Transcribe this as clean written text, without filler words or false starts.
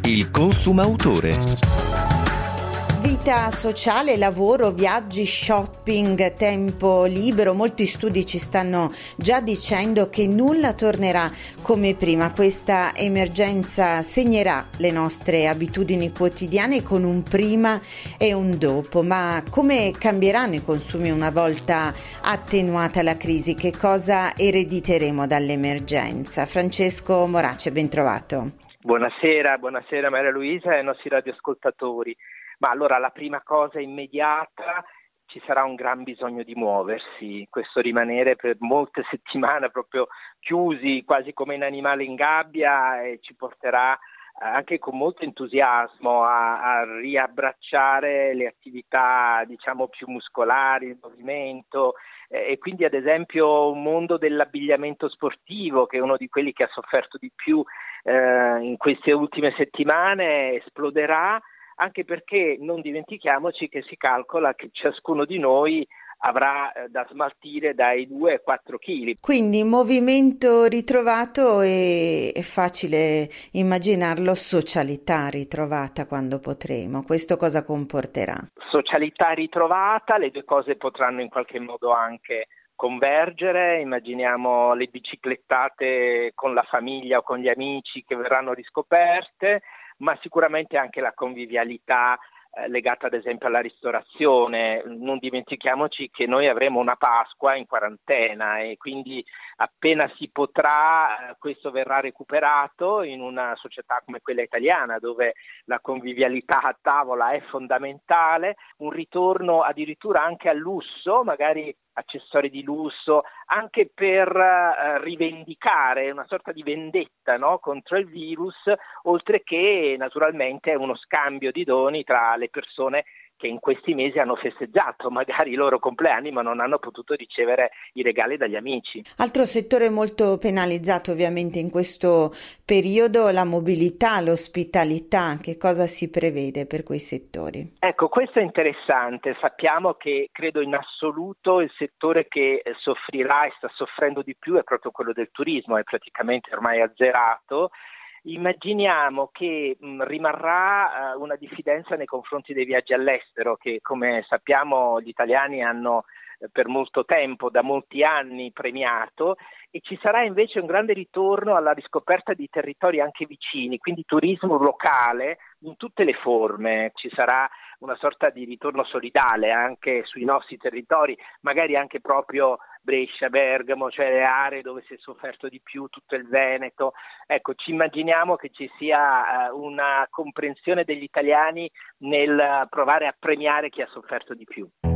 Il consumautore. Vita sociale, lavoro, viaggi, shopping, tempo libero. Molti studi ci stanno già dicendo che nulla tornerà come prima. Questa emergenza segnerà le nostre abitudini quotidiane con un prima e un dopo. Ma come cambieranno i consumi una volta attenuata la crisi? Che cosa erediteremo dall'emergenza? Francesco Morace, ben trovato. Buonasera Maria Luisa e ai nostri radioascoltatori. Ma allora la prima cosa immediata, ci sarà un gran bisogno di muoversi, questo rimanere per molte settimane proprio chiusi quasi come un animale in gabbia ci porterà anche con molto entusiasmo a riabbracciare le attività diciamo più muscolari, il movimento e quindi ad esempio un mondo dell'abbigliamento sportivo che è uno di quelli che ha sofferto di più in queste ultime settimane esploderà. Anche perché non dimentichiamoci che si calcola che ciascuno di noi avrà da smaltire dai 2 ai 4 kg. Quindi movimento ritrovato e è facile immaginarlo, socialità ritrovata quando potremo. Questo cosa comporterà? Socialità ritrovata, le due cose potranno in qualche modo anche convergere, immaginiamo le biciclettate con la famiglia o con gli amici che verranno riscoperte, ma sicuramente anche la convivialità legata ad esempio alla ristorazione. Non dimentichiamoci che noi avremo una Pasqua in quarantena e quindi appena si potrà questo verrà recuperato in una società come quella italiana dove la convivialità a tavola è fondamentale, un ritorno addirittura anche al lusso, magari accessori di lusso, anche per rivendicare una sorta di vendetta, no? Contro il virus, oltre che naturalmente uno scambio di doni tra le persone che in questi mesi hanno festeggiato magari i loro compleanni ma non hanno potuto ricevere i regali dagli amici. Altro settore molto penalizzato ovviamente in questo periodo, la mobilità, l'ospitalità. Che cosa si prevede per quei settori? Ecco, questo è interessante. Sappiamo che credo in assoluto il settore che soffrirà e sta soffrendo di più è proprio quello del turismo, è praticamente ormai azzerato. Immaginiamo che rimarrà una diffidenza nei confronti dei viaggi all'estero che come sappiamo gli italiani hanno per molto tempo, da molti anni premiato e ci sarà invece un grande ritorno alla riscoperta di territori anche vicini, quindi turismo locale in tutte le forme, ci sarà una sorta di ritorno solidale anche sui nostri territori, magari anche proprio Brescia, Bergamo, cioè le aree dove si è sofferto di più, tutto il Veneto. Ecco, ci immaginiamo che ci sia una comprensione degli italiani nel provare a premiare chi ha sofferto di più.